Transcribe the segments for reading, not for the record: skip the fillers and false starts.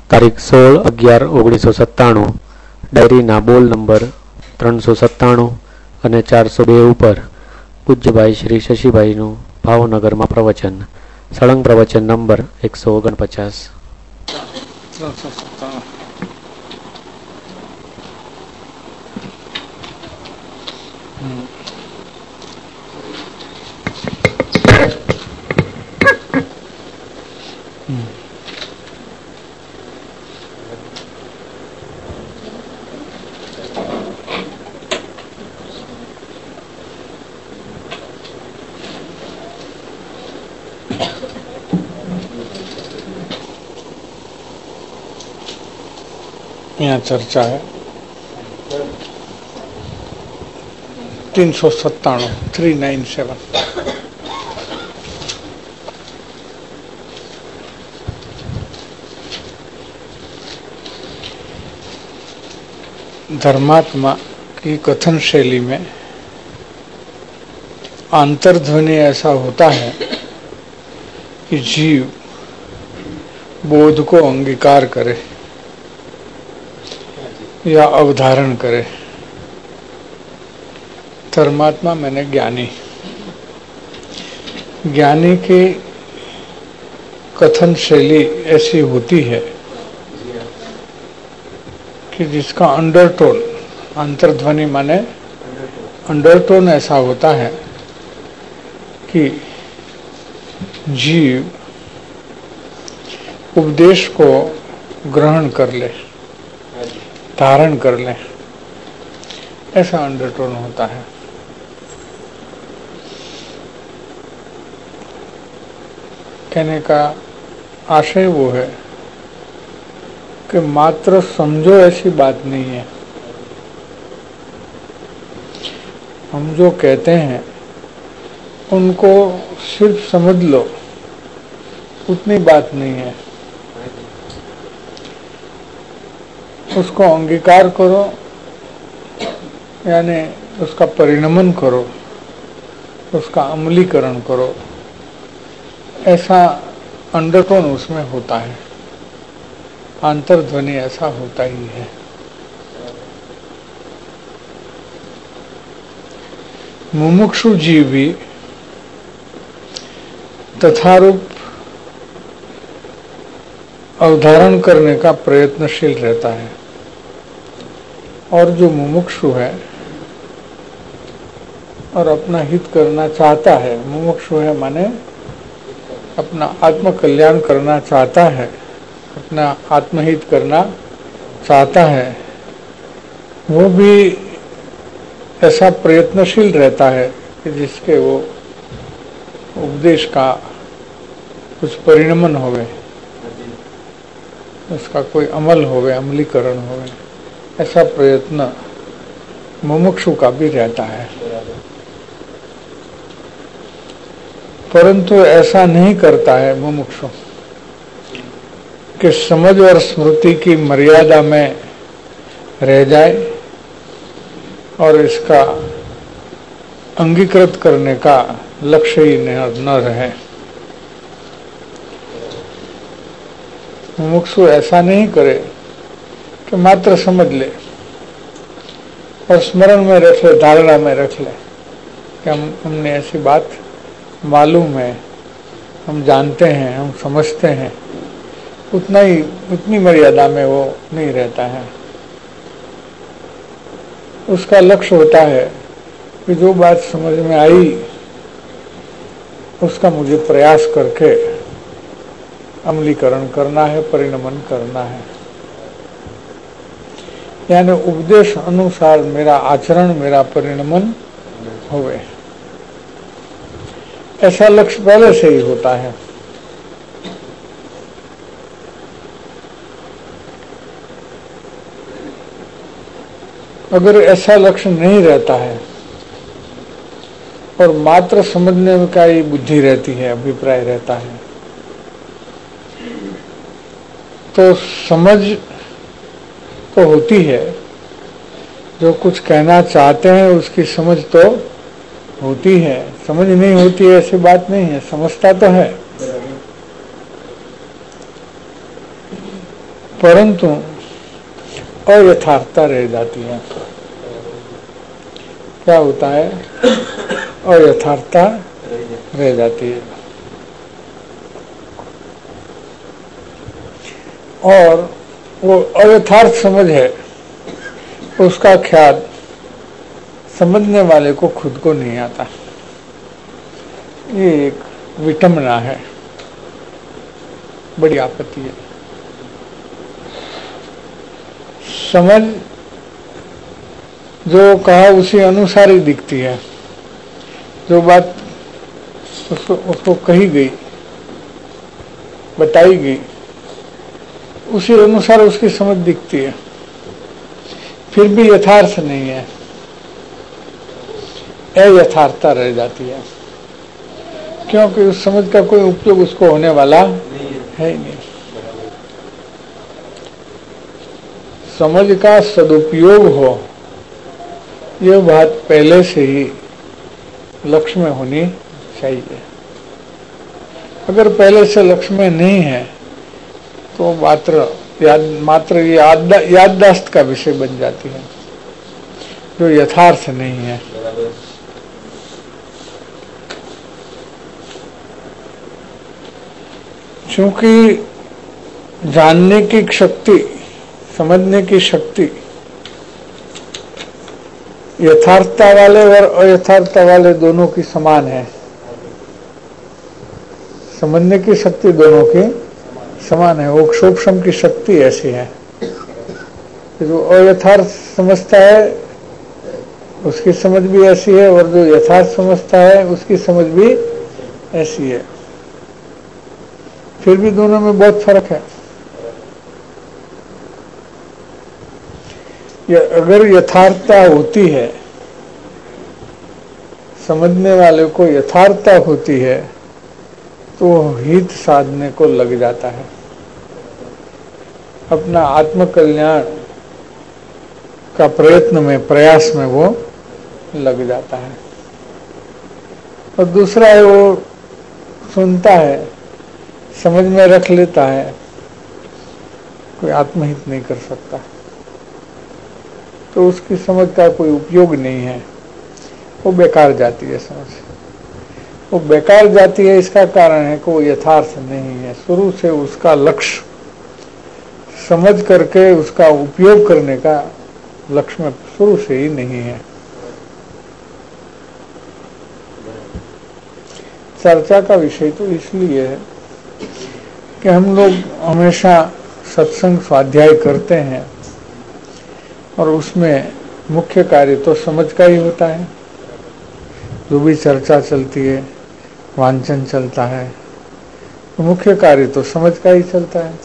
તારીખ 16/11/1997 ડાયરીના બોલ નંબર 397 અને 402 ઉપર પૂજ્યભાઈ શ્રી શશીભાઈનું ભાવનગરમાં પ્રવચન. સળંગ પ્રવચન નંબર 149. यहाँ चर्चा है 397 धर्मात्मा की कथन शैली में अंतर्ध्वनि ऐसा होता है कि जीव बोध को अंगीकार करे या अवधारण करे. धर्मात्मा मैंने ज्ञानी. ज्ञानी की कथन शैली ऐसी होती है कि जिसका अंडरटोन, अंतर्ध्वनि माने अंडरटोन ऐसा होता है कि जीव उपदेश को ग्रहण कर ले, धारण कर ले, ऐसा अंडरटोन होता है. कहने का आशय वो है कि मात्र समझो ऐसी बात नहीं है. हम जो कहते हैं उनको सिर्फ समझ लो, उतनी बात नहीं है. उसको अंगीकार करो, यानी उसका परिणमन करो, उसका अमलीकरण करो, ऐसा अंडरटोन उसमें होता है. अंतर्ध्वनि ऐसा होता ही है. मुमुक्षु जीव भी तथारूप अवधारण करने का प्रयत्नशील रहता है. और जो मुमुक्षु है और अपना हित करना चाहता है, मुमुक्षु है माने अपना आत्म कल्याण करना चाहता है, अपना आत्महित करना चाहता है, वो भी ऐसा प्रयत्नशील रहता है कि जिसके वो उपदेश का कुछ परिणमन होवे, उसका कोई अमल होवे, अमलीकरण होवे, ऐसा प्रयत्न मुमुक्षु का भी रहता है. परंतु ऐसा नहीं करता है मुमुक्षु कि समझ और स्मृति की मर्यादा में रह जाए और इसका अंगीकृत करने का लक्ष्य ही न रहे. मुमुक्षु ऐसा नहीं करे कि मात्र समझ ले और स्मरण में रख ले, धारणा में रख ले कि हमने ऐसी बात मालूम है, हम जानते हैं, हम समझते हैं. उतना ही, उतनी मर्यादा में वो नहीं रहता है. उसका लक्ष्य होता है कि जो बात समझ में आई उसका मुझे प्रयास करके अमलीकरण करना है, परिणमन करना है. यानी उपदेश अनुसार मेरा आचरण, मेरा परिणमन होवे, ऐसा लक्ष्य पहले से ही होता है. अगर ऐसा लक्ष्य नहीं रहता है और मात्र समझने का ही बुद्धि रहती है, अभिप्राय रहता है, तो समझ तो होती है, जो कुछ कहना चाहते हैं उसकी समझ तो होती है. समझ नहीं होती है ऐसी बात नहीं है, समझता तो है. परंतु अयथार्थता रह जाती है। क्या होता है? अयथार्थता रह जाती है। और वो अयथार्थ समझ है, उसका ख्याल समझने वाले को खुद को नहीं आता। ये एक विटंबना है, बड़ी आपत्ति है। समझ जो कहा उसी अनुसार ही दिखती है। जो बात उसको कही गई, बताई गई, उसी अनुसार उसकी समझ दिखती है, फिर भी यथार्थ नहीं है, अयथार्थता रह जाती है, क्योंकि उस समझ का कोई उपयोग उसको होने वाला है ही नहीं। समझ का सदुपयोग हो, यह बात पहले से ही लक्ष्य में होनी चाहिए। अगर पहले से लक्ष्य में नहीं है तो मात्र याददाश्त का विषय बन जाती है, जो यथार्थ नहीं है। क्योंकि जानने की शक्ति, समझने की शक्ति यथार्थता वाले और अयथार्थता वाले दोनों की समान है। समझने की शक्ति दोनों की समान है। मोक्षोपशम की शक्ति ऐसी है, जो अयथार्थ समझता है उसकी समझ भी ऐसी है, और जो यथार्थ समझता है उसकी समझ भी ऐसी है। फिर भी दोनों में बहुत फर्क है। अगर यथार्थता होती है, समझने वाले को यथार्थता होती है, तो हित साधने को लग जाता है, अपना आत्मकल्याण का प्रयत्न में, प्रयास में वो लग जाता है। और दूसरा है, वो सुनता है, समझ में रख लेता है, कोई आत्महित नहीं कर सकता, तो उसकी समझ का कोई उपयोग नहीं है, वो बेकार जाती है समझ। वो बेकार जाती है, इसका कारण है कि वो यथार्थ नहीं है। शुरू से उसका लक्ष्य समझ करके उसका उपयोग करने का लक्ष्य में शुरू से ही नहीं है। चर्चा का विषय तो इसलिए है कि हम लोग हमेशा सत्संग स्वाध्याय करते हैं, और उसमें मुख्य कार्य तो समझ का ही होता है। जो भी चर्चा चलती है, वांचन चलता है, तो मुख्य कार्य तो समझ का ही चलता है।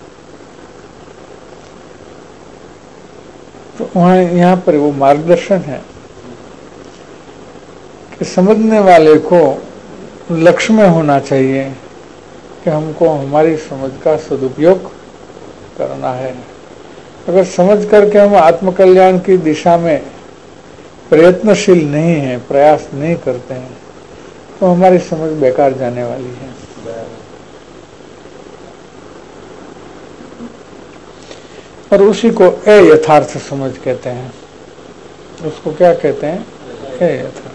तो वहाँ यहाँ पर वो मार्गदर्शन है कि समझने वाले को लक्ष्य में होना चाहिए कि हमको हमारी समझ का सदुपयोग करना है। अगर समझ करके हम आत्मकल्याण की दिशा में प्रयत्नशील नहीं है, प्रयास नहीं करते हैं, तो हमारी समझ बेकार जाने वाली है। और उसी को अयथार्थ समझ कहते हैं। उसको क्या कहते हैं? अयथार्थ।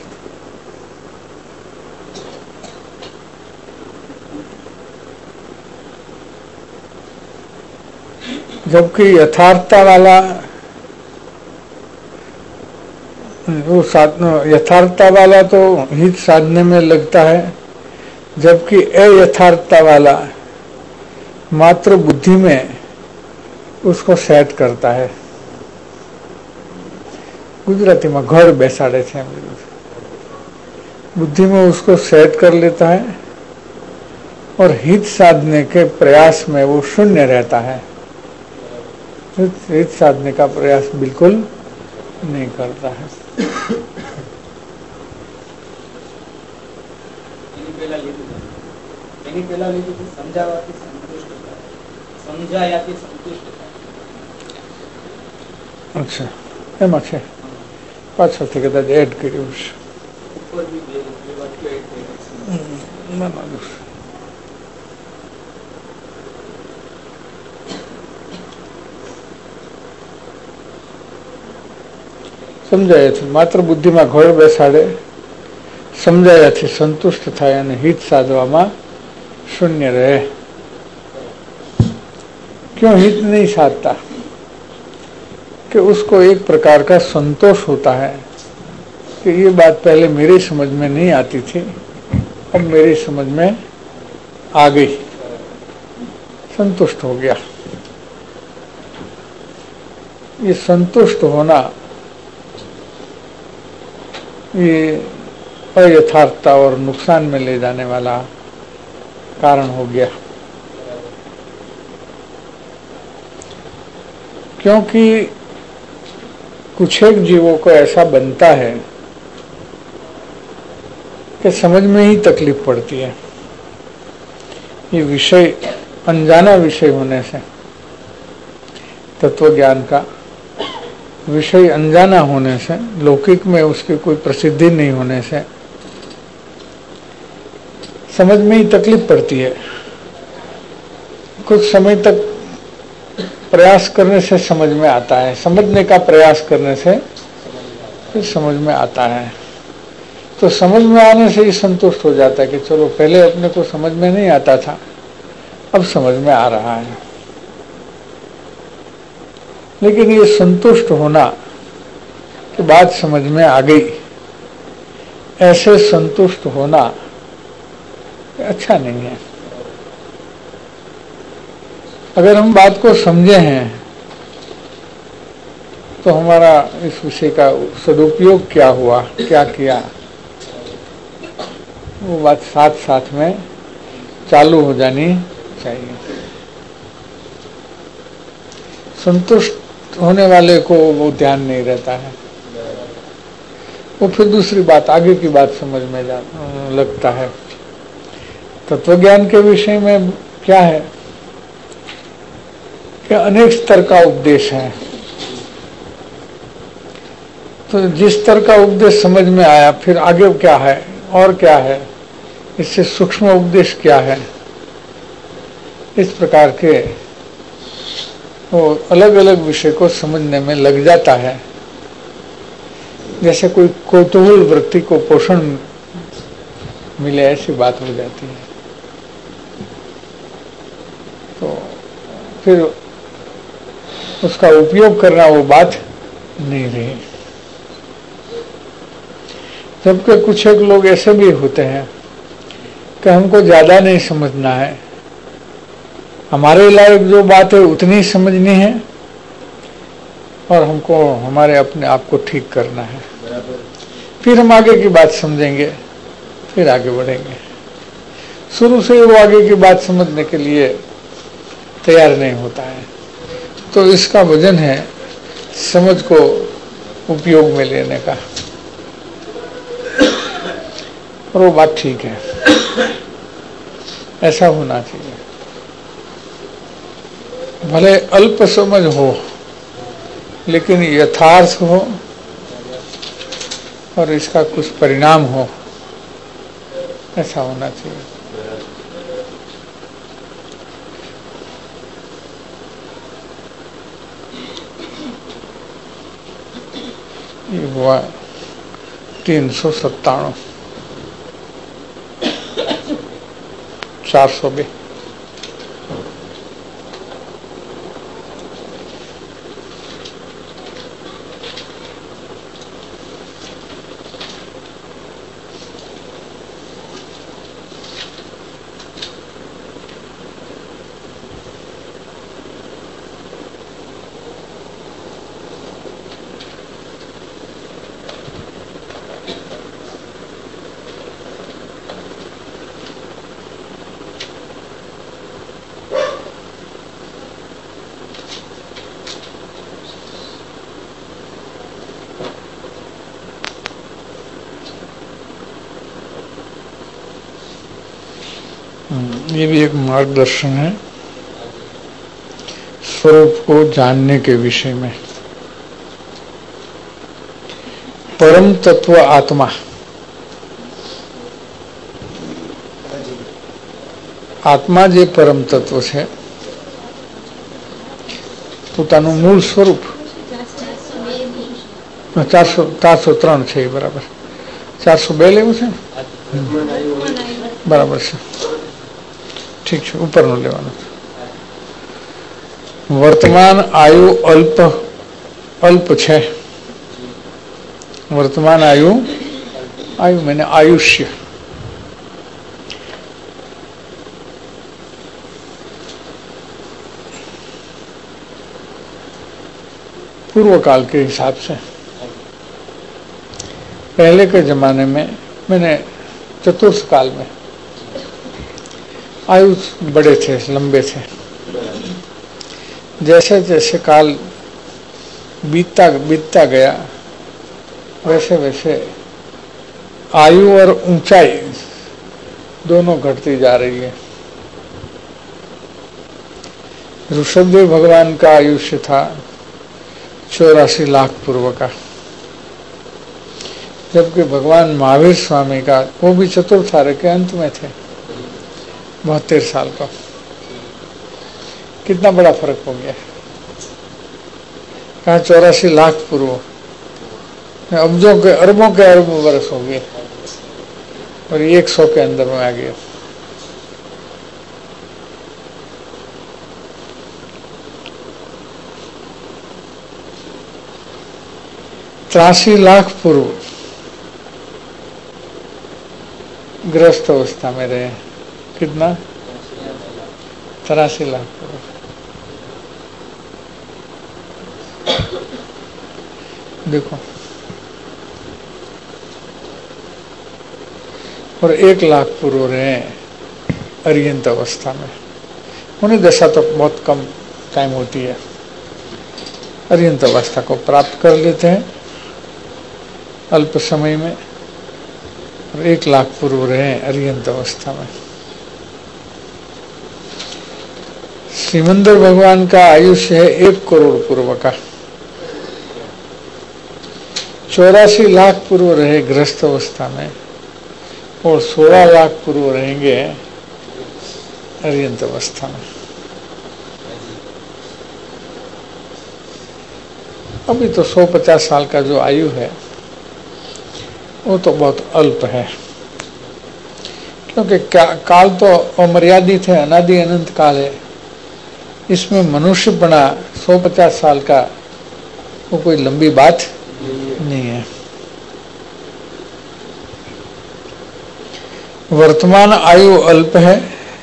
जबकि यथार्थता वाला यथार्थता वाला तो हित साधने में लगता है, जबकि अयथार्थता वाला मात्र बुद्धि में उसको सेट करता है। गुजराती में घर बेसाड़े छे, बुद्धि में उसको सेट कर लेता है, और हित साधने के प्रयास में वो शून्य रहता है। हित साधने का प्रयास बिल्कुल नहीं करता है। अच्छा, એમાં છે પાછળથી કદાચ એડ કર્યું છે। ના ના સમજાયાથી માત્ર બુદ્ધિમાં ઘોળ બેસાડે, સમજાયાથી સંતુષ્ટ થાય અને હિત સાધવામાં शून्य रहे। क्यों हित नहीं साधता? कि उसको एक प्रकार का संतोष होता है कि ये बात पहले मेरी समझ में नहीं आती थी, अब मेरी समझ में आ गई, संतुष्ट हो गया। ये संतुष्ट होना ये अयथार्थता और नुकसान में ले जाने वाला कारण हो गया। क्योंकि कुछ एक जीवों को ऐसा बनता है कि समझ में ही तकलीफ पड़ती है। ये विषय अनजाना विषय होने से, तत्व ज्ञान का विषय अनजाना होने से, लौकिक में उसकी कोई प्रसिद्धि नहीं होने से समझ में ही तकलीफ पड़ती है। कुछ समय तक प्रयास करने से समझ में आता है, समझने का प्रयास करने से फिर समझ में आता है। तो समझ में आने से ही संतुष्ट हो जाता है कि चलो पहले अपने को समझ में नहीं आता था, अब समझ में आ रहा है। लेकिन ये संतुष्ट होना कि बात समझ में आ गई, ऐसे संतुष्ट होना अच्छा नहीं है। अगर हम बात को समझे हैं तो हमारा इस विषय का सदुपयोग क्या हुआ, क्या किया, वो बात साथ साथ में चालू हो जानी चाहिए। संतुष्ट होने वाले को वो ध्यान नहीं रहता है, वो फिर दूसरी बात, आगे की बात समझ में लगता है। तत्वज्ञान के विषय में क्या है कि अनेक स्तर का उपदेश है। तो जिस स्तर का उपदेश समझ में आया, फिर आगे क्या है और क्या है, इससे सूक्ष्म उपदेश क्या है, इस प्रकार के वो अलग अलग विषय को समझने में लग जाता है। जैसे कोई कौतूहल वृत्ति को पोषण मिले, ऐसी बात हो जाती है। तो फिर उसका उपयोग करना वो बात नहीं रही। जबकि कुछ एक लोग ऐसे भी होते हैं कि हमको ज्यादा नहीं समझना है, हमारे लायक जो बात है उतनी ही समझनी है और हमको हमारे अपने आप को ठीक करना है, फिर हम आगे की बात समझेंगे, फिर आगे बढ़ेंगे। शुरू से वो आगे की बात समझने के लिए तैयार नहीं होता है। तो इसका वजन है समझ को उपयोग में लेने का, और वो बात ठीक है, ऐसा होना चाहिए। भले अल्प समझ हो लेकिन यथार्थ हो और इसका कुछ परिणाम हो, ऐसा होना चाहिए। ये हुआ 397, 402। ये भी एक मार्गदर्शन है स्वरूप को जानने के विषय में। परम तत्व आत्मा, आत्मा जे परम तत्व है, પોતાનું મૂળ સ્વરૂપ 403 છે બરાબર. 402 લેવું છે બરાબર છે. ઠીક છે, ઉપરનું લેવાનું છે. વર્તમાન આયુ અલ્પ છે. वर्तमान आयु मैंने आयुष्य. पूर्व काल के हिसाब से पहले के जमाने में मैंने चतुर्थ काल में आयु बड़े थे, लंबे थे. जैसे जैसे काल बीतता गया वैसे वैसे आयु और ऊंचाई दोनों घटती जा रही है. ऋषभदेव भगवान का आयुष्य था 84 लाख पूर्व का, जबकि भगवान महावीर स्वामी का वो भी चतुर्थ आर्य के अंत में थे, 72 साल का. कितना बड़ा फर्क हो गया. कहा 84 लाख पूर्व, अरबों के अरबों वर्ष हो गए और 100 के अंदर में आ गया. तिरासी लाख पूर्व ग्रस्त अवस्था में रहे. कितना? 83 लाख पूर्व. देखो, और 1 लाख पूर्व रहे अर्यंत अवस्था में. उन्हें दशा तो बहुत कम टाइम होती है, अर्यंत अवस्था को प्राप्त कर लेते हैं अल्प समय में. और 1 लाख पूर्व रहे अर्यंत अवस्था में. श्रीमंदर भगवान का आयुष्य है 1 करोड़ पूर्व का. 84 लाख पूर्व रहे ग्रस्त अवस्था में और 16 लाख पूर्व रहेंगे अर्यंत अवस्था में. अभी तो 150 साल का जो आयु है वो तो बहुत अल्प है, क्योंकि काल तो अमर्यादित है, अनादि अनंत काल है. इसमें मनुष्य बना 150 साल का वो कोई लंबी बात नहीं है. वर्तमान आयु अल्प है.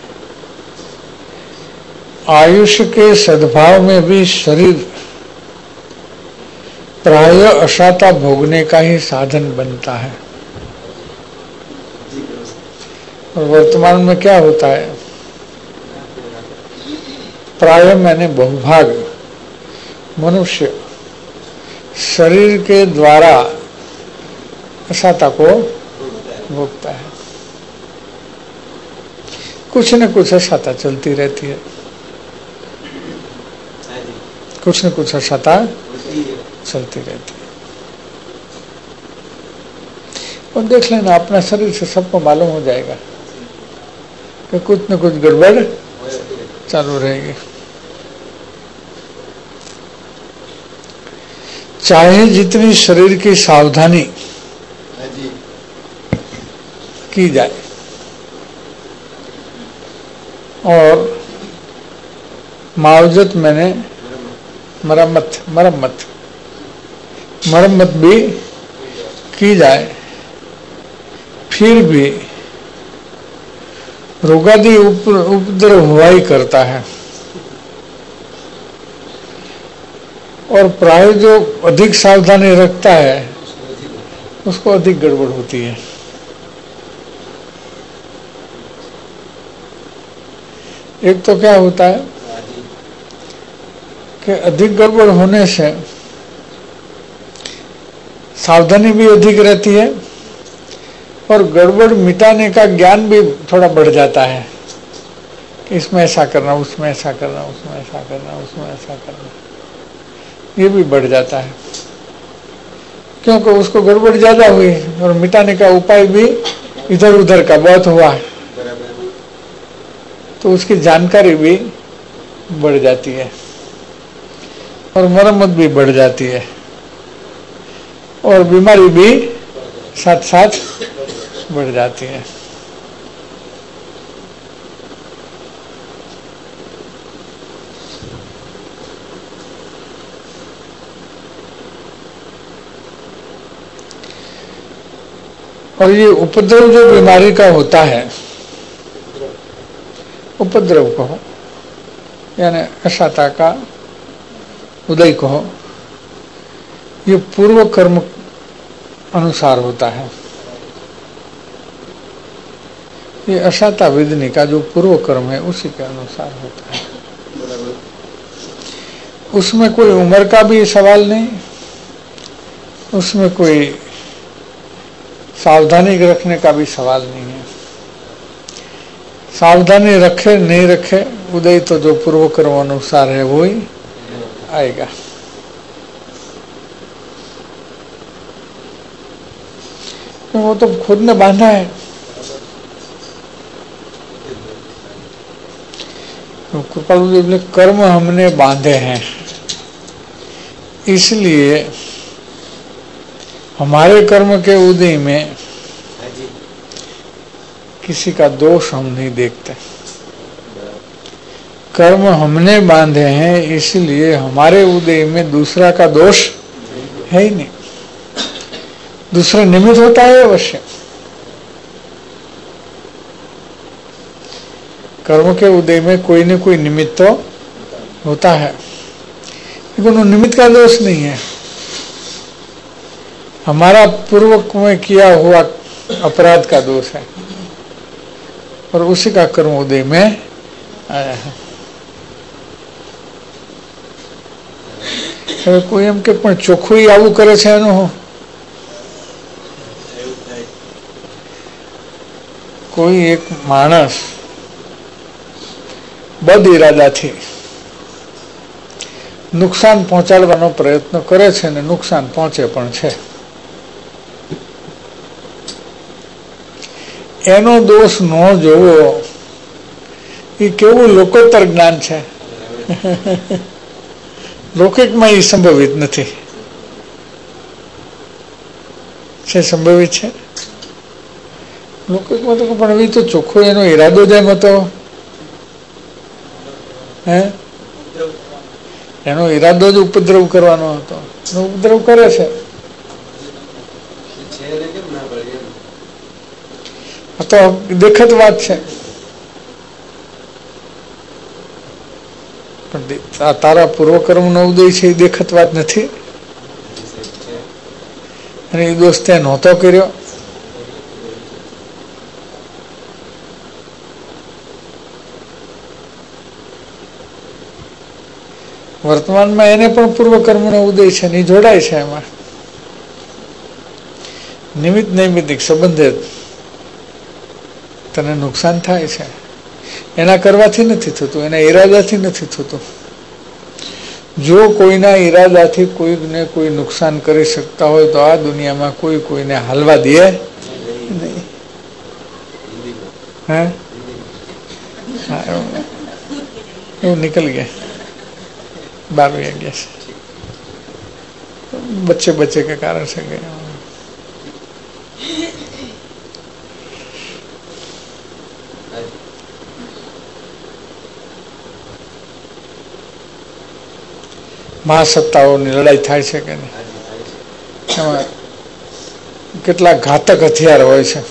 आयुष्य के सद्भाव में भी शरीर प्राय अशाता भोगने का ही साधन बनता है. और वर्तमान में क्या होता है? प्राय मैंने बहुभाग मनुष्य शरीर के द्वारा अशाता को भोगता है. कुछ न कुछ अशाता चलती रहती है, कुछ न कुछ अशाता चलती रहती है. और देख लेना अपना शरीर से सबको मालूम हो जाएगा कि कुछ न कुछ गड़बड़ चालू रहेगी. चाहे जितनी शरीर की सावधानी की जाए और मुआवजत मैंने मरम्मत भी की जाए, फिर भी रोगादि उपद्रव हुआ ही करता है. और प्राय जो अधिक सावधानी रखता है उसको अधिक गड़बड़ होती है. एक तो क्या होता है कि अधिक गड़बड़ होने से सावधानी भी अधिक रहती है और गड़बड़ मिटाने का ज्ञान भी थोड़ा बढ़ जाता है कि इसमें ऐसा करना, उसमें ऐसा करना, उसमें ऐसा करना, उसमें ऐसा करना, ये भी बढ़ जाता है. क्योंकि उसको गड़बड़ ज्यादा हुई और मिटाने का उपाय भी इधर उधर का बहुत हुआ, तो उसकी जानकारी भी बढ़ जाती है और मरम्मत भी बढ़ जाती है. और बीमारी भी साथ साथ बढ़ जाती है। और ये उपद्रव जो बीमारी का होता है, उपद्रव कहो यानी अशाता का उदय कहो, ये पूर्व कर्म अनुसार होता है। ये अशाता वेदनी का जो पूर्व कर्म है उसी के अनुसार होता है। उसमें कोई उम्र का भी सवाल नहीं, उसमें कोई सावधानी रखने का भी सवाल नहीं है। सावधानी रखे नहीं रखे, उदय तो जो पूर्व कर्म अनुसार है वो ही आएगा। तो वो तो खुद ने बांधा है। तो कृपालु जी बोले कर्म हमने बांधे हैं, इसलिए हमारे कर्म के उदय में किसी का दोष हम नहीं देखते। कर्म हमने बांधे हैं, इसलिए हमारे उदय में दूसरा का दोष है ही नहीं। दूसरा निमित्त होता है अवश्य। कर्म के उदय में कोई न कोई निमित्त तो होता है, लेकिन निमित्त का दोष नहीं है। हमारा पूर्व में किया हुआ अपराध का दोष है और उसी का कर्म उदय में आया है। હવે કોઈ એમ કે પણ ચોખ્ખું આવું કરે છે એનું હું, કોઈ એક માણસ બદ ઇરાદાથી નુકસાન પહોંચાડવાનો પ્રયત્ન કરે છે અને નુકસાન પહોંચે પણ છે, એનો દોષ ન જોવો એ કેવું લોકોત્તર જ્ઞાન છે। લૌકિકમાં એ સંભવિત નથી, છે સંભવિત છે લૌકિકમાં તો, પણ હવે તો ચોખ્ખો એનો ઈરાદો જ એમ હતો, હે એનો ઈરાદો જ ઉપદ્રવ કરવાનો હતો, ઉપદ્રવ કરે છે। આ તો દેખત વાત છે, પણ તારા પૂર્વકર્મનો ઉદય છે એ દેખત વાત નથી, અને એ દોષ તે નહોતો કર્યો। વર્તમાનમાં એને પણ પૂર્વકર્મનો ઉદય છે ને એ જોડાય છે એમાં, નિમિત્ત નૈમિત્તિક સંબંધે તને નુકસાન થાય છે, એના કરવાથી નથી થતું, એના ઈરાદાથી નથી થતું। જો કોઈના ઈરાદાથી કોઈને કોઈ નુકસાન કરી શકતા હોય તો આ દુનિયામાં કોઈ કોઈને હાલવા દે નહીં, હે એવું निकल गया 12 वाग्या से, बच्चे बच्चे के कारण से गए। મહાસત્તાઓની લડાઈ થાય છે કે નહીં, એમાં કેટલા ઘાતક હથિયાર હોય છે,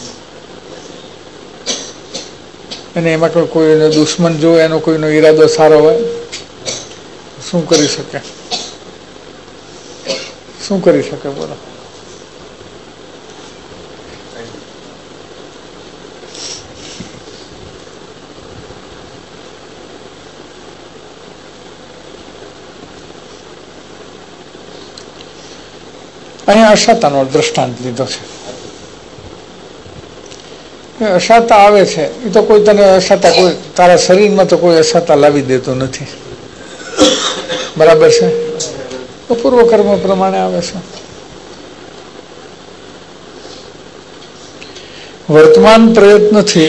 અને એમાં કોઈનો દુશ્મન જો એનો કોઈનો ઈરાદો સારો હોય શું કરી શકે, શું કરી શકે બોલો? અહીંયા અશાતાનો દ્રષ્ટાંત લીધો છે। અશાતા આવે છે એ તો કોઈ તને અશાતા, કોઈ તારા શરીરમાં તો કોઈ અશાતા લાવી દેતો નથી, બરાબર છે? તો પૂર્વકર્મ પ્રમાણે આવે છે। વર્તમાન પ્રયત્નથી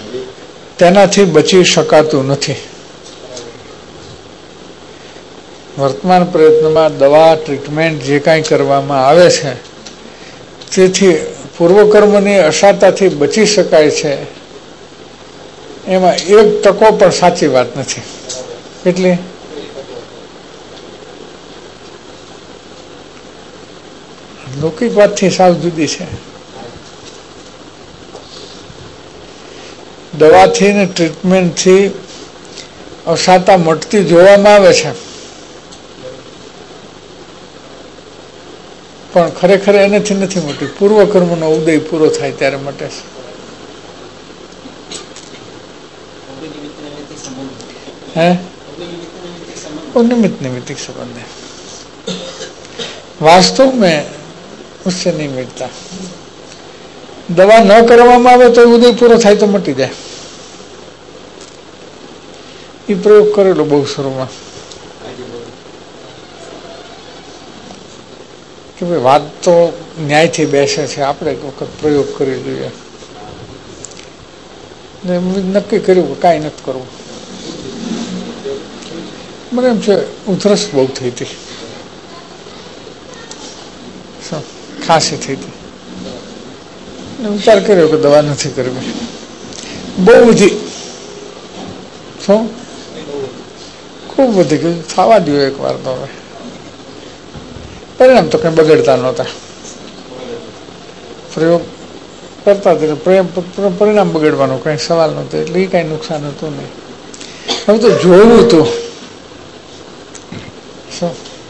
તેનાથી બચી શકાતું નથી। વર્તમાન પ્રયત્નમાં દવા ટ્રીટમેન્ટ જે કાંઈ કરવામાં આવે છે તેથી પૂર્વકર્મની અસાતાથી બચી શકાય છે એમાં 1% પણ સાચી વાત નથી. એટલે લૌકિક વાતથી સાવ જુદી છે. દવાથી ને ટ્રીટમેન્ટથી અસાતા મટતી જોવામાં આવે છે, પણ ખરેખર એનાથી નથી મટી. પૂર્વકર્મનો ઉદય પૂરો થાય ત્યારે મટે છે. निमित्त निमित्तिक संबंध है, वास्तव में उससे नहीं मिटता. दवा न કરવામાં આવે તો ઉદય પૂરો થાય તો મટી જાય. એ પ્રયોગ કરેલો બહુ શરૂમાં કે ભાઈ વાત તો ન્યાયથી બેસે છે, આપણે એક વખત પ્રયોગ કરી જોઈએ. નક્કી કર્યું કે કાંઈ નથી કરવું. મને એમ છે ઉધરસ બહુ થઈ હતી, ખાંસી થઈ હતી. વિચાર કર્યો કે દવા નથી કરવી. બહુ બધી શું ખૂબ વધી ગયું, થવા દો એક વાર તો. હવે પરિણામ તો કંઈ બગડતા નહોતા. પ્રયોગ કરતા પરિણામ બગડવાનો કંઈ સવાલ નહોતો, એટલે એ કાંઈ નુકસાન હતું નહીં. હવે તો જોવું હતું શું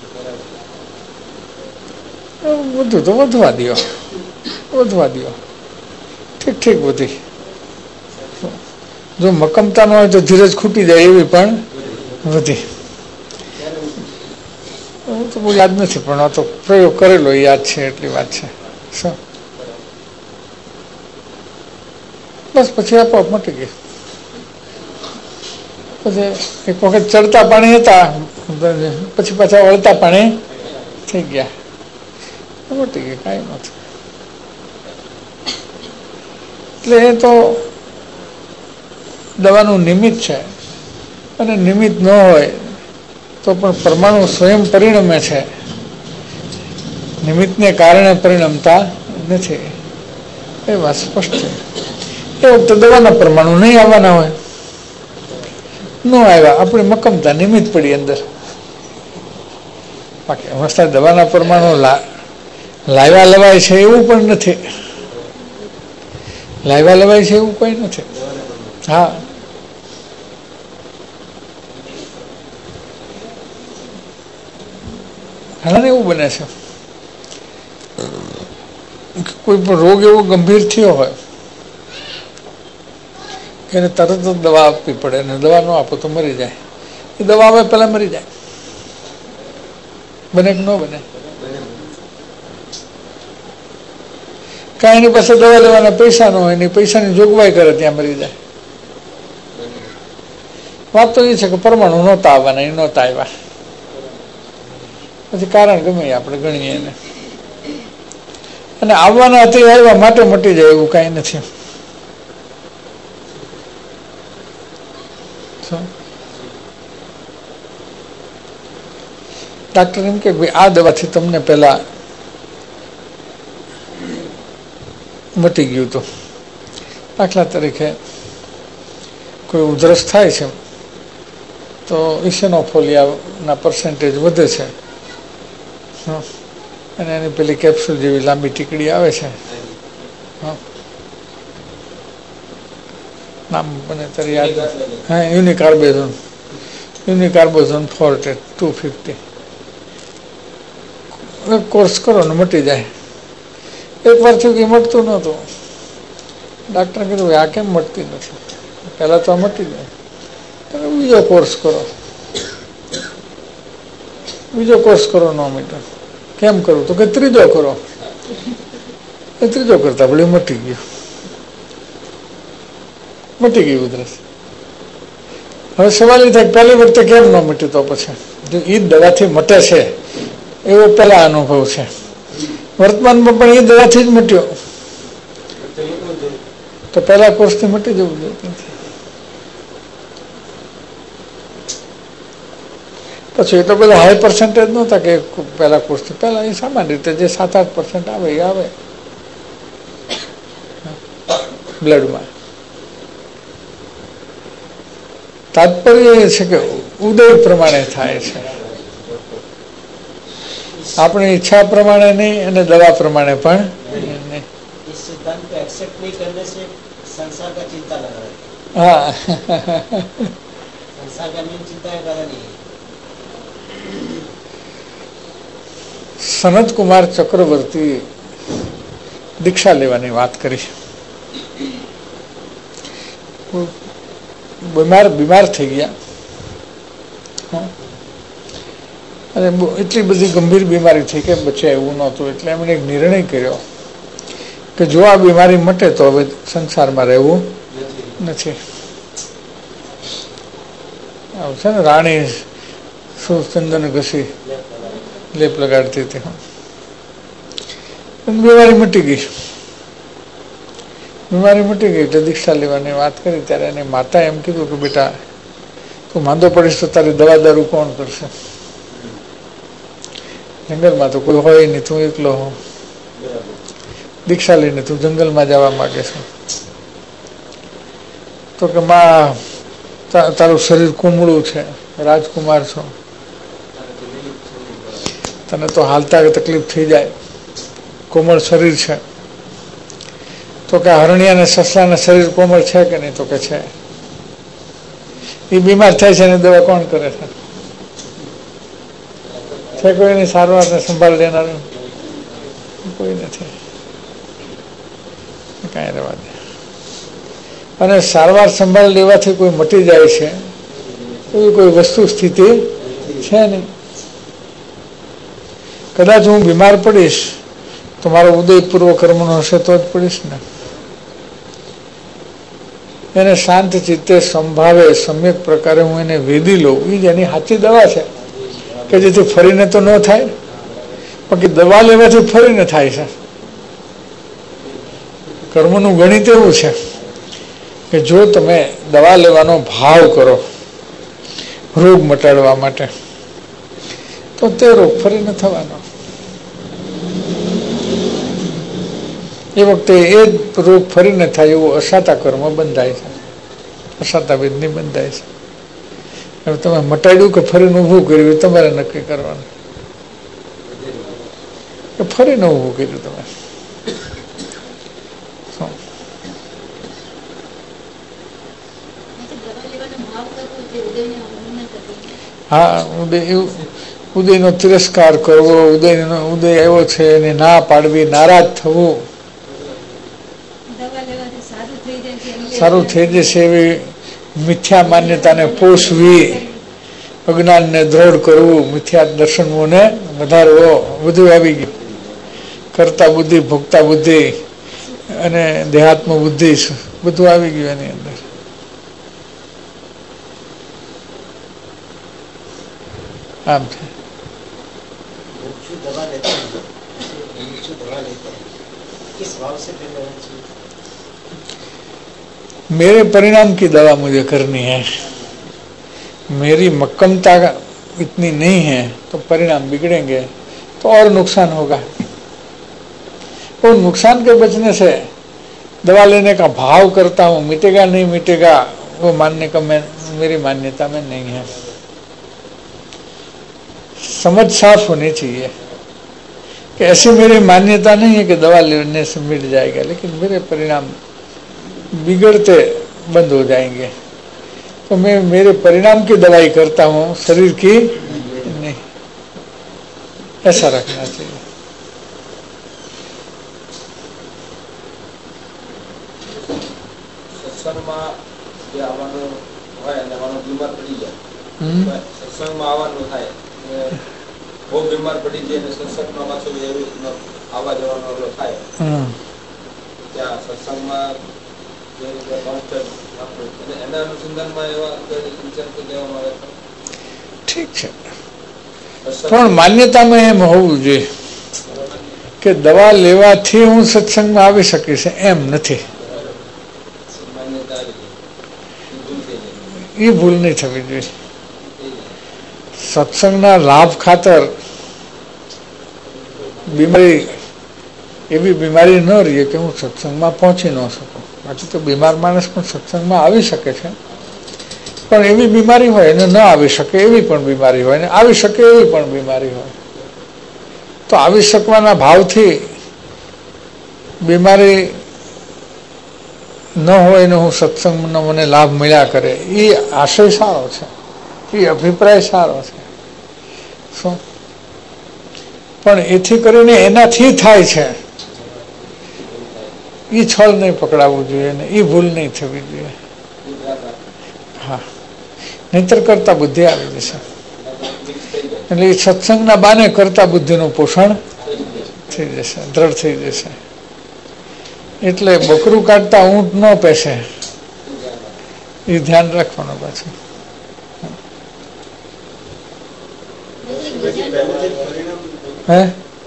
વધુ તો વધવા દો, ઠીક ઠીક બધી. જો મક્કમતા ન હોય તો ધીરજ ખૂટી જાય એવી પણ વધી. હું તો બહુ યાદ નથી, પણ આ તો પ્રયોગ કરેલો યાદ છે, એટલી વાત છે. શું બસ પછી આપોઆપ મટી ગઈ. પછી એક વખત ચડતા પાણી હતા, પછી પાછા વળતા પાણી થઈ ગયા, મટી ગઈ, કાંઈ નથી. એટલે એ તો દવાનું નિમિત્ત છે, અને નિમિત્ત ન હોય તો પણ પરમાણુ સ્વયં પરિણમે છે, નિમિત્તને કારણે પરિણમતા નથી. એ વાત સ્પષ્ટ છે. એ વખતે દવાના પરમાણુ નહીં આવવાના હોય, ન આવ્યા, આપણી મક્કમતા નિમિત્ત પડી અંદર. બાકી અવસ્થા દવાના પરમાણુ લાવ્યા લવાય છે એવું પણ નથી. લાવ્યા લવાય છે એવું કોઈ નથી. હા, ઘણા એવું બને છે કોઈ પણ રોગ એવો ગંભીર થયો હોય કે એને તરત જ દવા આપવી પડે, અને દવા ન આપો તો મરી જાય. એ દવા આવે પહેલા મરી જાય. બને કે ન બને? કાંઈ એની પાસે દવા લેવાના પૈસા ન હોય, એની પૈસાની જોગવાઈ કરે ત્યાં મરી જાય. વાત તો એ છે કે પરમાણુ નહોતા આવવાના, એ નહોતા આવ્યા. પછી કારણ ગમે આપણે ગણીએ એને, અને આવવાના તે આવ્યા માટે મટી જાય એવું કાંઈ નથી. ડાક્ટર એમ કે ભાઈ આ દવાથી તમને પહેલા મટી ગયું હતું. દાખલા તરીકે કોઈ ઉધરસ થાય છે તો ઇસેનોફોલિયાના પર્સન્ટેજ વધે છે, અને એની પેલી કેપ્સ્યુલ જેવી લાંબી ટીકડી આવે છે, નામ મને ત્યારે યાદ. હા, યુનિકાર્બોઝોન ફોર્ટેટ 250 કોર્સ કરો ને મટી જાય. એક વાર થયું કે મટતું નહોતું. ડાક્ટરે કીધું આ કેમ મટતી નથી, પહેલાં તો આ મટી જાય, બીજો કોર્સ કરો. બીજો કોર્સ કરો, ન મીટર. કેમ કરું તો કે ત્રીજો કરો. એ ત્રીજો કરતા ભલે મટી ગઈ ઉધરસ. હવે સવાલ એ થાય પહેલી વખતે કેમ ન મટ્યું? તો પછી જો એ દવાથી મટે છે એવો પહેલા અનુભવ છે, વર્તમાનમાં પણ એ દવાથી જ મટ્યો, તો પહેલા કોર્સથી મટી જવું જોઈએ. પછી એ તો બધા હાઈ પર્સન્ટેજ નહોતા કે પહેલા કોર્સથી પહેલા એ સામાન્ય રીતે જે 7-8% આવે એ આવે બ્લડમાં. તાત્પર્ય એ છે કે ઉદય પ્રમાણે થાય છે, આપણી ઈચ્છા પ્રમાણે નહીં અને દવા પ્રમાણે પણ નહીં. हाँ સનત કુમાર ચક્રવર્તી દીક્ષા લેવાની વાત કરી. બીમાર થઈ ગયા અને એટલી બધી ગંભીર બીમારી થઈ કે બચ્ચા એવું નહોતું, એટલે એમણે એક નિર્ણય કર્યો કે જો આ બીમારી મટે તો હવે સંસારમાં રહેવું નથી. છે ને રાણી સુચંદન ઘસી લેપ લગાડતી હતી, બીમારી મટી ગઈ. બીમારી મટી ગઈ એટલે દીક્ષા લેવાની વાત કરી. ત્યારે એની માતા એમ કીધું કે બેટા તું માંદો પડીશ તો તારી દવા દારૂ કોણ કરશે? જંગલમાં તો કોઈ હોય નહીં, તું એકલો હો, દીક્ષા લઈને તું જંગલમાં જવા માંગે છે. તો કે માં તારું શરીર કુમળું છે, રાજકુમાર છો, તને તો હાલતા તકલીફ થઈ જાય, કોમળ શરીર છે. તો કે હરણિયા ને સસલાના શરીર કોમળ છે કે નહીં? તો કે છે. એ બીમાર થાય છે એની દવા કોણ કરે છે? છે કોઈની સારવારને સંભાળ લેનાર? કોઈ નથી. કાંઈ રહેવા દે. અને સારવાર સંભાળ લેવાથી કોઈ મટી જાય છે એવી કોઈ વસ્તુ સ્થિતિ છે નહીં. કદાચ હું બીમાર પડીશ તો મારો ઉદય પૂર્વ કર્મનો હશે તો જ પડીશ ને. એને શાંત ચિત્તે સંભાવે સમ્યક પ્રકારે હું એને વેદી લઉં, એ જ એની સાચી દવા છે કે જેથી ફરીને તો ન થાય, બાકી દવા લેવાથી ફરીને થાય છે. કર્મનું ગણિત એવું છે કે જો તમે દવા લેવાનો ભાવ કરો રોગ મટાડવા માટે તો તે રોગ ફરી ન થવાનો. એ વખતે એ જ રોગ ફરી ન થાય એવું અસાતા કર્મ બંધાય છે, અસાતા વેદની બંધાય છે. હવે તમે મટાડ્યું કે ફરીને ઊભું કર્યું તમારે નક્કી કરવાનું, કે ફરીને ઊભું કર્યું તમે. હા, ઉદયનો તિરસ્કાર કરવો, ઉદય આવ્યો છે એને ના પાડવી, નારાજ થવું, સારું થઈ જશે એવી મિથ્યા માન્યતાને પોષવી, અજ્ઞાનને દ્રઢ કરવું, મિથ્યા દર્શનોને વધારવો, બધું આવી ગયું. કરતા બુદ્ધિ, ભોગતા બુદ્ધિ અને દેહાત્મ બુદ્ધિ બધું આવી ગયું એની અંદર. આમ છે. मेरे परिणाम की दवा मुझे करनी है, मेरी मक्कमता इतनी नहीं है तो परिणाम बिगड़ेंगे तो और नुकसान होगा. तो नुकसान के बचने से दवा लेने का भाव करता हूँ, मिटेगा नहीं मिटेगा वो मानने का मेरी मान्यता में नहीं है. समझ साफ होनी चाहिए कि ऐसी मेरी मान्यता नहीं है कि दवा लेने से मिट जाएगा, लेकिन मेरे परिणाम बिगड़ते बंद हो जाएंगे. तो मैं मेरे परिणाम की दवाई करता हूँ, शरीर की नहीं. ऐसा रखना चाहिए. સત્સંગમાં જે આવવાનું હોય અને આવવાનો બીમાર પડી જાય, સત્સંગમાં આવવાનું થાય, બહુ બીમાર પડી જાય અને સત્સંગમાં પાછો આવવા જવાનો થાય, ત્યાં સત્સંગમાં એના અનુસંધાનમાં એવા વિચાર લેવામાં આવે. ઠીક છે, પણ માન્યતામાં એમ હોવું જોઈએ કે દવા લેવાથી હું સત્સંગમાં આવી શકીશ, એમ નથી. એ ભૂલ નહીં થવી જોઈએ. સત્સંગના લાભ ખાતર બીમારી, એવી બીમારી ન રહે કે હું સત્સંગમાં પહોંચી ન શકું. બાકી તો બીમાર માણસ પણ સત્સંગમાં આવી શકે છે, પણ એવી બીમારી હોય અને ન આવી શકે એવી પણ બીમારી હોય, ને આવી શકે એવી પણ બીમારી હોય. તો આવી શકવાના ભાવથી બીમારી ન હોય ને હું સત્સંગનો મને લાભ મળ્યા કરે, એ આશય સારો છે, એ અભિપ્રાય સારો છે. શું પણ એથી કરીને એનાથી થાય છે એ છળ નહીં પકડાવવું જોઈએ ને એ ભૂલ નહીં થવી જોઈએ. હા, નહીતર કરતા બુદ્ધિ આવી જશે. એટલે એ સત્સંગના બાને કરતા બુદ્ધિનું પોષણ થઈ જશે, દ્રઢ થઈ જશે. એટલે બકરું કાઢતા ઊંટ ન પેસે, એ ધ્યાન રાખવાનું પાછું. હે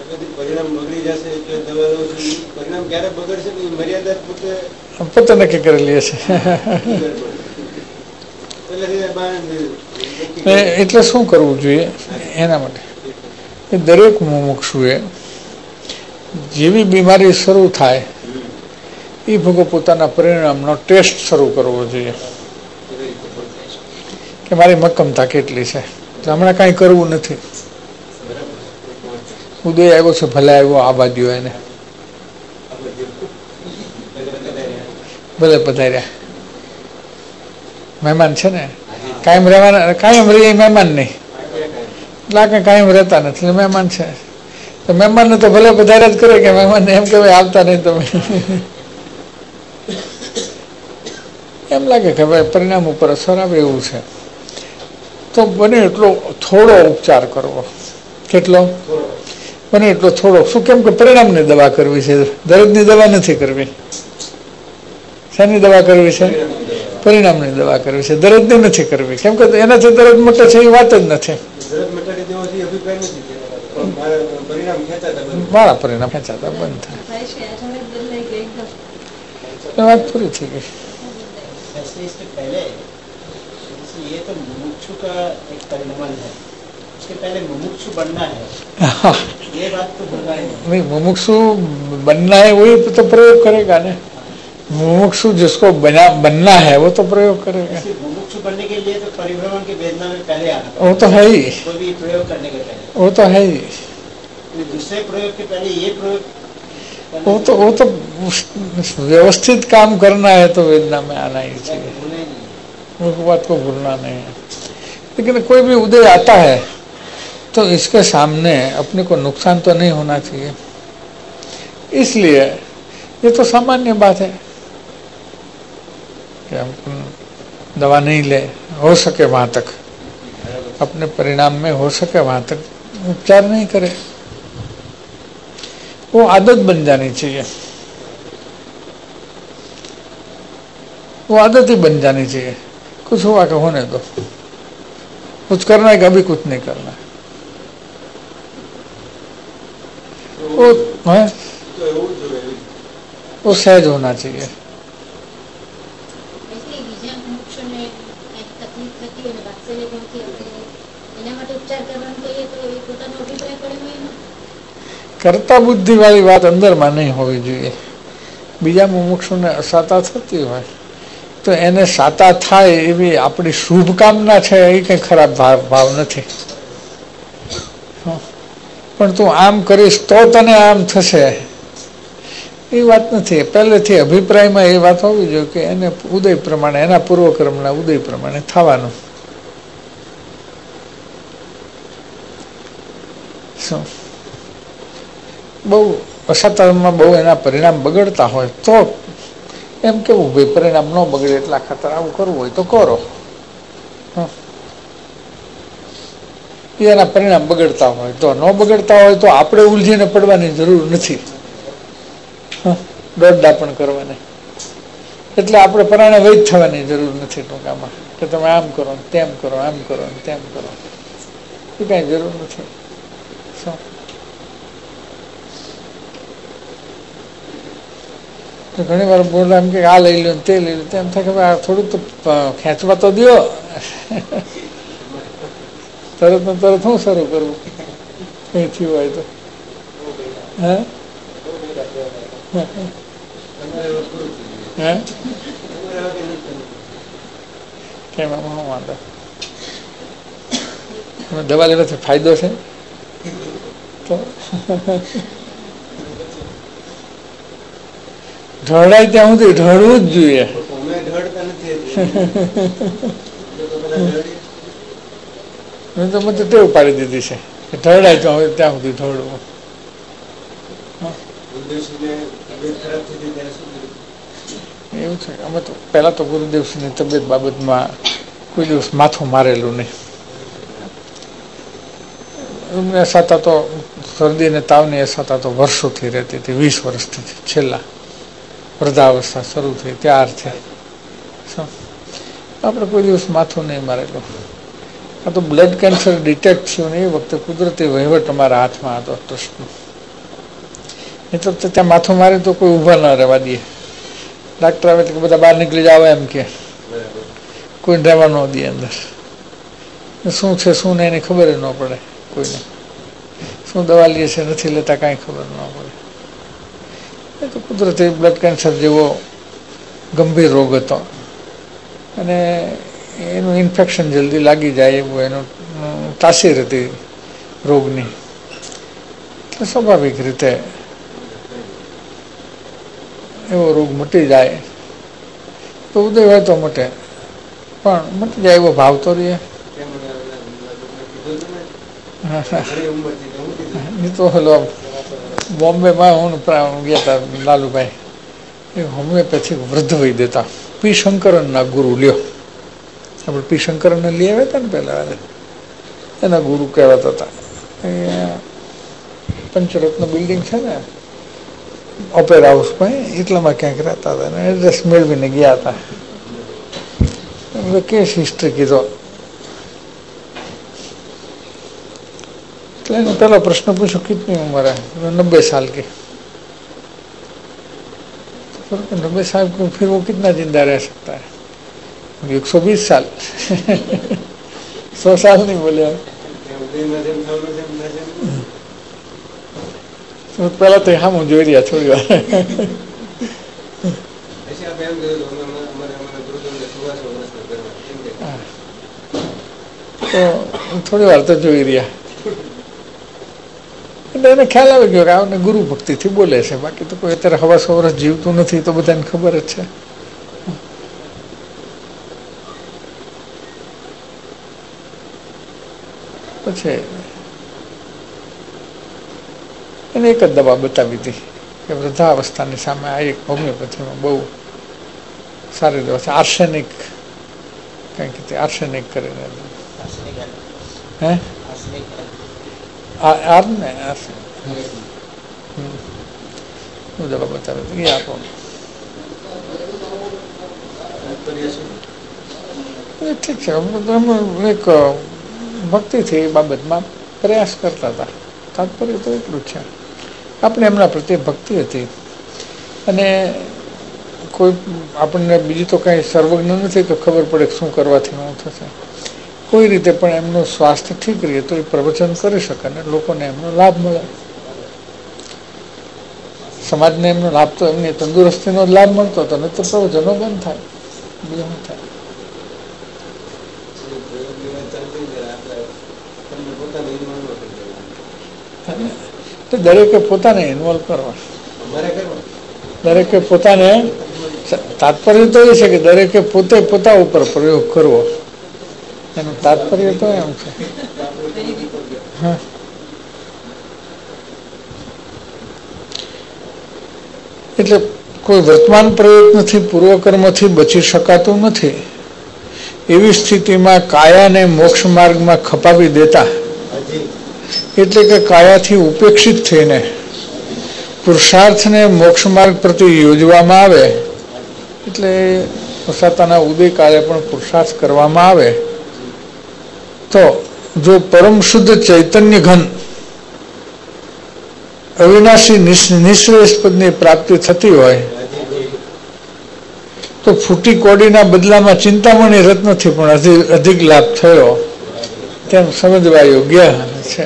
પોતે નક્કી કરેલી હશે. એટલે શું કરવું જોઈએ એના માટે દરેક મુમુક્ષુએ જેવી બીમારી શરૂ થાય એ ભોગો પોતાના પરિણામનો ટેસ્ટ શરૂ કરવો જોઈએ કે મારી મક્કમતા કેટલી છે. હમણાં કાંઈ કરવું નથી, ઉદય આવ્યો છે ભલે આવ્યો, આવા દ્યો એને, ભલે પધાર્યા. મહેમાન છે ને, કાયમ રહેવાના, કાયમ રહી મહેમાન નહીં, એટલે કાયમ રહેતા નથી, એટલે મહેમાન છે. તો મહેમાનને તો ભલે પધાર્યા જ કરે કે મહેમાનને એમ કહેવાય આવતા નહીં તમે. એમ લાગે કે ભાઈ પરિણામ ઉપર અસર આવે એવું છે, તો બને એટલો થોડો ઉપચાર કરવો. કેટલો બને એટલો થોડો. શું કેમ કે પરિણામની દવા કરવી છે, દર્દની દવા નથી કરવી. શાની દવા કરવી છે? પરિણામની દવા કરવી છે, દર્દની નથી કરવી. કેમ કે એનાથી દર્દ મટે છે એ વાત જ નથી. મારા પરિણામ ખેંચાતા બંધ થાય, વાત પૂરી થઈ ગઈ. ये तो मुमुक्षु का एक परिणाम है, उसके पहले मुमुक्षु बनना है, ये बात तो भूलना नहीं. मुमुक्षु बनना है वही तो प्रयोग करेगा ना. मुमुक्षु जिसको बनना है वो तो प्रयोग करेगा. मुमुक्षु बनने के लिए तो परिभ्रमण की वेदना में पहले आना, वो तो है ही, कोई भी प्रयोग करने के पहले वो तो है ही. दूसरे प्रयोग के पहले ये प्रयोग, वो तो व्यवस्थित काम करना है तो वेदना में आना ही चाहिए, उस बात को भूलना नहीं है. लेकिन कोई भी उदय आता है तो इसके सामने अपने को नुकसान तो नहीं होना चाहिए, इसलिए ये तो सामान्य बात है कि हम दवा नहीं ले, हो सके वहाँ तक अपने परिणाम में हो सके वहाँ तक उपचार नहीं करे. वो आदत बन जानी चाहिए, वो आदत ही बन जानी चाहिए. कुछ हुआ कि होने दो, कुछ करना है कि अभी कुछ नहीं करना है. वो सहज होना चाहिए. કરતા બુદ્ધિ વાળી વાત અંદરમાં નહીં હોવી જોઈએ. બીજા મુમુક્ષુને અસાતા થતી હોય તો એને સાતા થાય એવી આપણી શુભકામના છે, એ કંઈ ખરાબ ભાવ નથી. પણ તું આમ કરીશ તો તને આમ થશે એ વાત નથી. પહેલેથી અભિપ્રાયમાં એ વાત હોવી જોઈએ કે એને ઉદય પ્રમાણે, એના પૂર્વકર્મના ઉદય પ્રમાણે થવાનું. શું બહુ અસાતામાં બહુ એના પરિણામ બગડતા હોય તો એમ કેવું ભાઈ પરિણામ ન બગડે એટલા ખાતર આવું કરવું હોય તો કરો. એના પરિણામ બગડતા હોય તો, ન બગડતા હોય તો આપણે ઉલઝીને પડવાની જરૂર નથી, દોડડા પણ કરવાની. એટલે આપણે પરાણે વૈદ થવાની જરૂર નથી ટૂંકામાં કે તમે આમ કરો તેમ કરો, આમ કરો તેમ કરો, એ કાંઈ જરૂર નથી. શું ઘણી વાર બોલવા એમ કે આ લઈ લો તે લઈ લો, તેમ થાય કે થોડુંક તો ખેંચવા તો દો. તરત ને તરત હું શરૂ કરવું કઈ થયું હોય તો? હે હે કેમ આમાં શું વાંધો? દવા લેવાથી ફાયદો છે તો ઢળાય ત્યાં સુધી ઢળવું જ જોઈએ. મેં તો મને ટેવ પાડી દીધી છે કે ઢળાય તો હવે ત્યાં સુધી ઢળવું. એવું છે. અમે તો પહેલા તો ગુરુદેવસિંહની તબિયત બાબતમાં કોઈ દિવસ માથું મારેલું નહીં. એમને સાતા તો શરદી ને તાવની અસાતા તો વર્ષોથી રહેતી હતી, 20 વર્ષથી છેલ્લા વૃદ્ધાવસ્થા શરૂ થઈ ત્યારથી. આપણે કોઈ દિવસ માથું નહીં મારેલું. આ તો બ્લડ કેન્સર ડિટેક્ટ થયું ને એ વખતે કુદરતી વહીવટ અમારા હાથમાં હતો ટ્રસ્ટનો. એ તો ત્યાં માથું મારે તો કોઈ ઊભા ન રહેવા દે. ડાક્ટર આવે તો બધા બહાર નીકળી જાવ એમ કે, કોઈ રહેવા ન દે અંદર. શું છે શું નહીં એની ખબર ન પડે કોઈને. શું દવા લે છે નથી લેતા કાંઈ ખબર ન પડે. એ તો કુદરતી બ્લડ કેન્સર જેવો ગંભીર રોગ હતો અને એનું ઇન્ફેક્શન જલ્દી લાગી જાય એવું એનું તાસીર હતી રોગની. એટલે સ્વાભાવિક રીતે એવો રોગ મટી જાય તો ઉદય હોય તો મટે, પણ મટી જાય એવો ભાવ તો રહે. એ તો હલો બોમ્બેમાં હું ગયા હતા લાલુભાઈ, એ હોમિયોપેથિક વૃદ્ધ વૈદ્ય દેતા પી શંકરનના ગુરુ લ્યો. આપણે પી શંકરનને લઈ આવ્યા હતા ને પહેલા, એના ગુરુ કહેવાતા હતા. પંચરત્ન બિલ્ડિંગ છે ને ઓપેરા હાઉસમાં, એટલામાં ક્યાંક રહેતા હતા ને એડ્રેસ મેળવીને ગયા હતા. કેસ હિસ્ટ્રી કીધો એટલે એને પહેલો પ્રશ્ન પૂછ્યો કિતની ઉંમર है? 90 साल की. 90 साल को फिर वो कितना जिंदा रह सकता है? 120 साल. 100 साल नहीं बोले. પહેલા તો હા હું જોઈ રહ્યા થોડી વાર તો થોડી વાર તો જોઈ રહ્યા એટલે એને ખ્યાલ આવી ગયો કે આવને ગુરુ ભક્તિથી બોલે છે. બાકી તો કોઈ અત્યારે હવા 100 વર્ષ જીવતું નથી તો બધાને ખબર જ છે. પછી એને એક જ દવા બતાવી હતી કે વૃદ્ધાવસ્થાની સામે આ એક હોમિયોપેથીમાં બહુ સારી દવા છે, આર્સેનિક કંઈક આર્સેનિક કરીને. હે આર ને દવા બતાવી હતી એ આપો. ઠીક છે. એક ભક્તિથી એ બાબતમાં પ્રયાસ કરતા હતા. તાત્પર્ય તો એટલું જ છે, આપણે એમના પ્રત્યે ભક્તિ હતી. અને કોઈ આપણને બીજી તો કાંઈ સર્વજ્ઞ નથી કે ખબર પડે કે શું કરવાથી શું થશે. કોઈ રીતે પણ એમનું સ્વાસ્થ્ય ઠીક રહે તો એ પ્રવચન કરી શકે અને લોકોને એમનો લાભ મળે. સમાજને એમનો લાભ તો એમની તંદુરસ્તીનો જ લાભ મળતો હતો, નહીં તો પ્રવચનો બંધ થાય, બીજું શું થાય. દરેકે પોતાને ઇન્વોલ્વ કરવા, દરેકે પોતાને, તાત્પર્ય તો એ છે કે દરેકે પોતે પોતા ઉપર પ્રયોગ કરવો, એનું તાત્પર્ય તો એમ છે. હા, એટલે કોઈ વર્તમાન પ્રયત્નથી પૂર્વકર્મથી બચી શકાતું નથી. એવી સ્થિતિમાં કાયાને મોક્ષ માર્ગમાં ખપાવી દેતા, એટલે કે કાયાથી ઉપેક્ષિત થઈને પુરુષાર્થને મોક્ષ માર્ગ પ્રતિ યોજવામાં આવે, એટલે પોતાના ઉદય કાળે પણ પુરુષાર્થ કરવામાં આવે તો જો પરમ શુદ્ધ ચૈતન્ય ઘન અવિનાશી નિશ્રેષ પદની પ્રાપ્તિ થતી હોય તો ફૂટી કોડીના બદલામાં ચિંતામણી રત્નથી પણ અધિક લાભ થયો તેમ સમજવા યોગ્ય છે.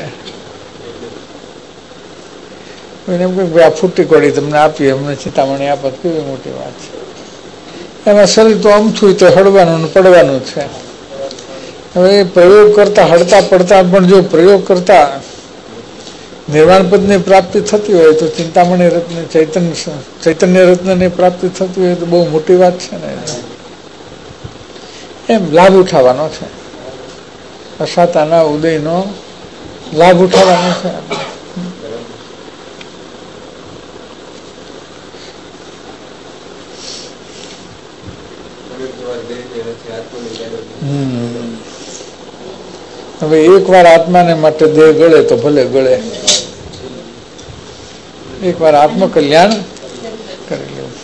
એમ કે આ ફૂટી કોડી તમને આપીએ, અમને ચિંતામણી આપત, કેવી મોટી વાત છે. એમાં શરીર તો અમથું તો હળવાનું પડવાનું છે. હવે એ પ્રયોગ કરતા હળતા પડતા પણ જો પ્રયોગ કરતા નિર્વાણ પદની પ્રાપ્તિ થતી હોય તો ચિંતામણી રત્ન ચૈતન્ય રત્નની પ્રાપ્તિ થતી હોય તો બહુ મોટી વાત છે ને. એમ લાભ ઉઠાવવાનો છે, અસાતાના ઉદયનો લાભ ઉઠાવવાનો છે. હવે એક વાર આત્માને માટે દેહ ગળે તો ભલે ગળે, એક વાર આત્મકલ્યાણ કરી લેવું.